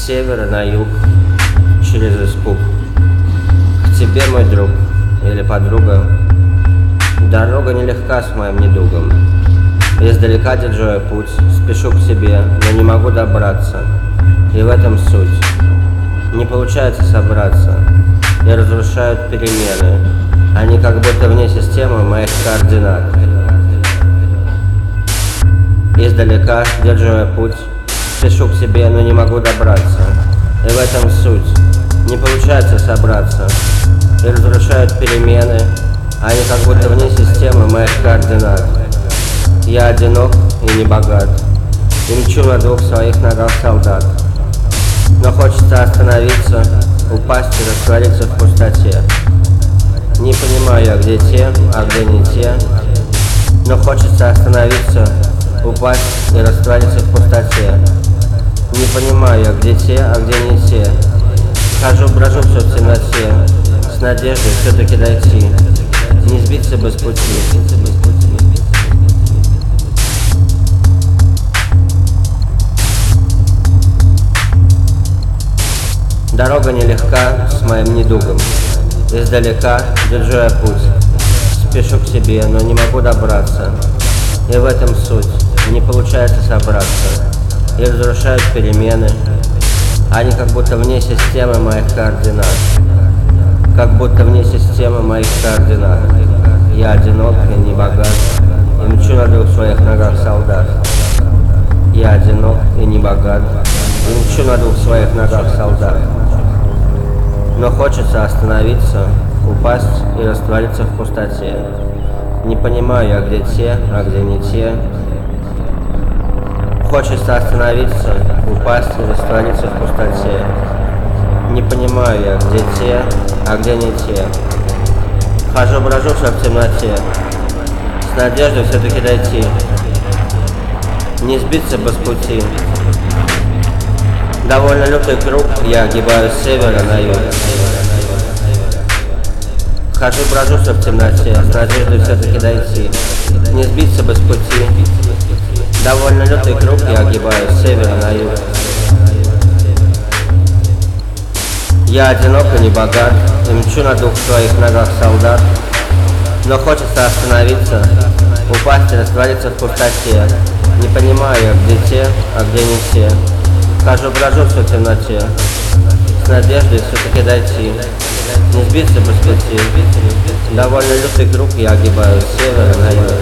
севера на юг, через испуг. К тебе, мой друг или подруга, дорога нелегка с моим недугом. Издалека держу я путь, спешу к тебе, но не могу добраться. И в этом суть. Не получается собраться, и разрушают перемены. Они как будто вне системы моих координат. Издалека держу я путь, спешу к тебе, но не могу добраться. И в этом суть. Не получается собраться, и разрушают перемены. Они как будто вне системы моих координат. Я одинок и не богат, и мчу на двух своих ногах солдат. Но хочется остановиться, упасть и раствориться в пустоте. Не понимаю я, где те, а где не те. Но хочется остановиться, упасть и раствориться в пустоте. Не понимаю я, где те, а где не те. Хожу, брожу все в темноте, с надеждой все-таки дойти, не сбиться бы с пути. Дорога нелегка с моим недугом. Издалека держу я путь, спешу к тебе, но не могу добраться. И в этом суть. Не получается собраться, и разрушают перемены. Они как будто вне системы моих координат. Как будто вне системы моих координат. Я одинок и не богат, и мчу на двух своих ногах солдат. Я одинок и не богат, и мчу на двух своих ногах солдат. Но хочется остановиться, упасть и раствориться в пустоте. Не понимаю я, где те, а где не те. Хочется остановиться, упасть и раствориться в пустоте. Не понимаю я, где те, а где не те. Хожу, брожу все в темноте, с надеждой все-таки дойти, не сбиться бы с пути. Довольно лютый круг я огибаю с севера на юг. Хожу, брожу все в темноте, с надеждой все-таки дойти, не сбиться бы с пути. Довольно лютый круг я огибаю с севера на юг. Я одинок и не богат, и мчу на двух своих ногах солдат. Но хочется остановиться, упасть и раствориться в пустоте. Не понимаю я, где те, а где не те. Хожу, брожу все в темноте, с надеждой все-таки дойти, не сбиться бы с пути. Довольно лютый круг я огибаю с севера на юг.